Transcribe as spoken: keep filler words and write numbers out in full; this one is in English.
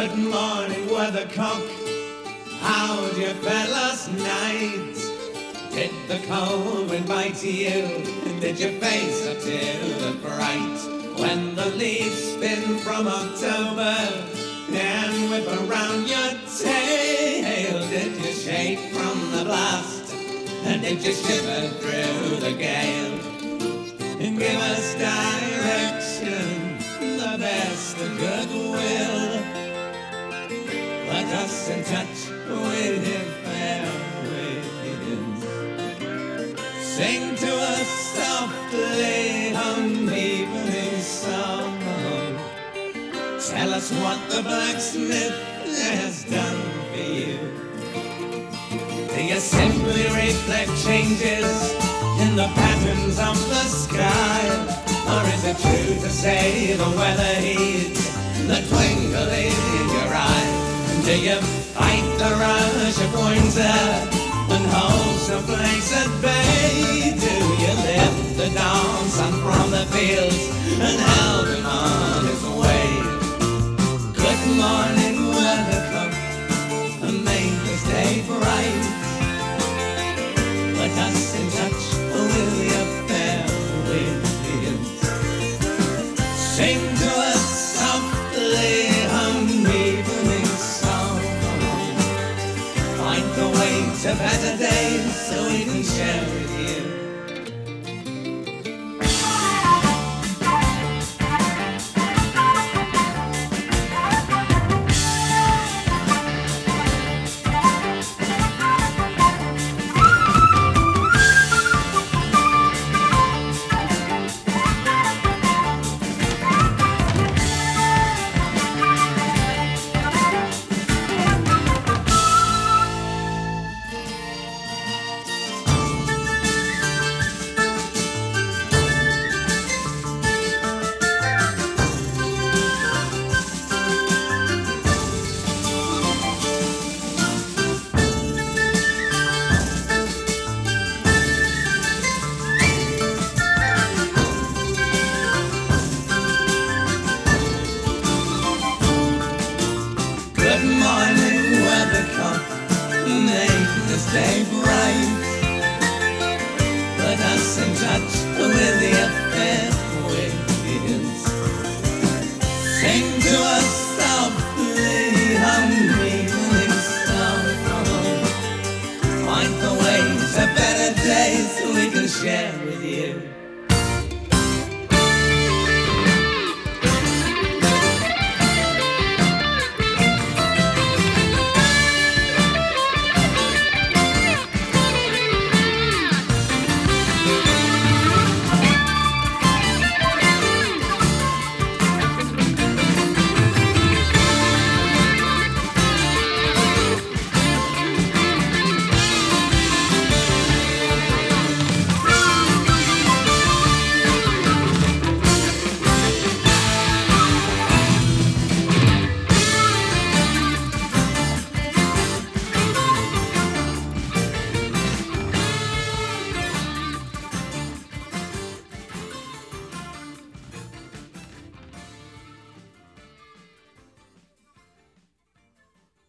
Good morning, weathercock. How'd you fare last night? Did the cold wind bite you? Did you face up to the fright? When the leaves spin from October and whip around your tail, did you shake from the blast? And did you shiver through the gale? Give us direction, the best of goodwill. Put us in touch with your fair winds. Sing to us softly, hum evening song. Tell us what the blacksmith has done for you. Do you simply reflect changes in the patterns of the sky? Or is it true to say the weather heeds the twinkle in your eye? Do you fight the rush of winter and hold some place at bay? Do you lift the dawn sun from the fields and help him on his way? Good morning, weathercock, and make this day bright. Put us in touch with your fair winds. Sing to us softly, hum evening song. Find the way to better days so we can share with you. Good morning, weathercock, make this day bright. Put us in touch with your fair winds. Sing to us softly, hum evening song. Find the way to better days we can share with you.